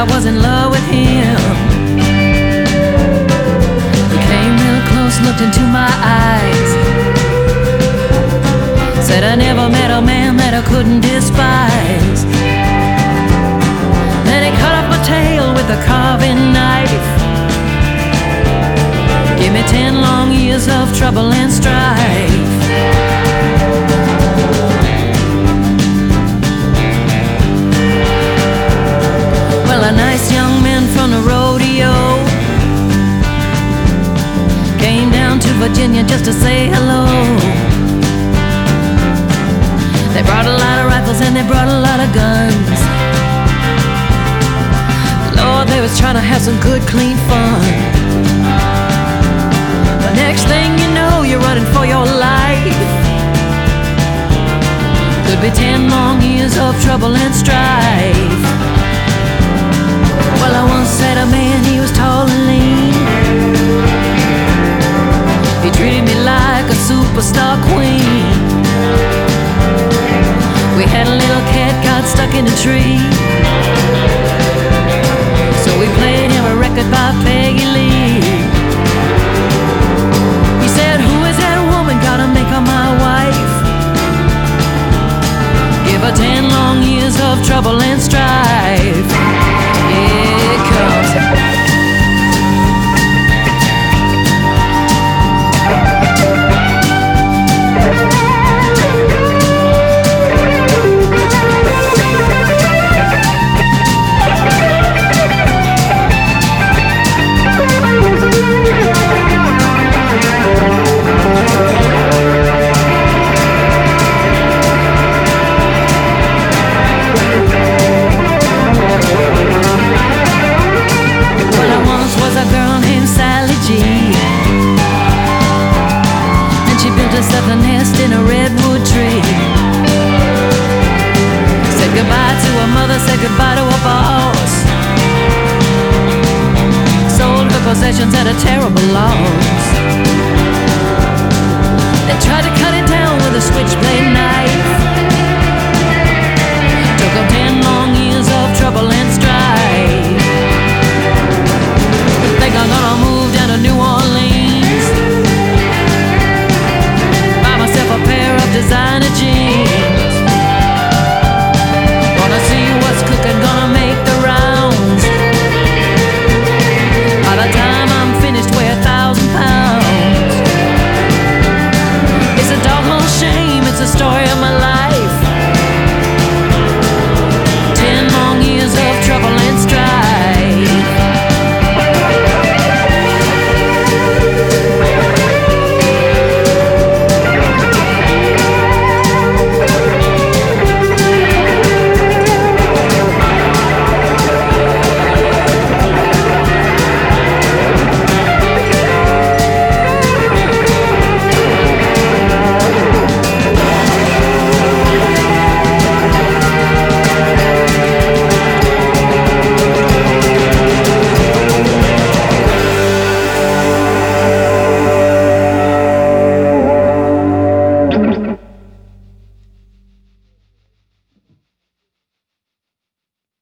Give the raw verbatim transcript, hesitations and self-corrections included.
I was in love with him. He came real close, looked into my eyes, said I never met a man that I couldn't despise. Then he cut off my tail with a carving knife. Give me ten long years of trouble and strife. Well, a nice young man from the rodeo came down to Virginia just to say hello. They brought a lot of rifles and they brought a lot of guns. Lord, they was trying to have some good, clean fun. The next thing you know, you're running for your life. Could be ten long years of trouble and strife. Well, I once had a man, he was tall and lean. He treated me like a superstar queen. We had a little cat, got stuck in a tree, so we played him a record by Peggy Lee. He said, who is that woman, gotta make her my wife. Give her ten long years of trouble and strife. Here it comes. Up a nest in a redwood tree. Said goodbye to her mother, said goodbye to her boss. Sold her possessions at a terrible loss. They tried to cut